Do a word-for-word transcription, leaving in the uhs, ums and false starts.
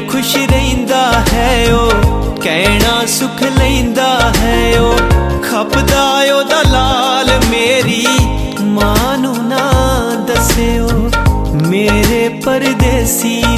खुश रहिंदा है ओ कहना सुख लैंदा है ओ खपदा ओदा लाल मेरी मां नू ना दस्सियो मेरे परदेसी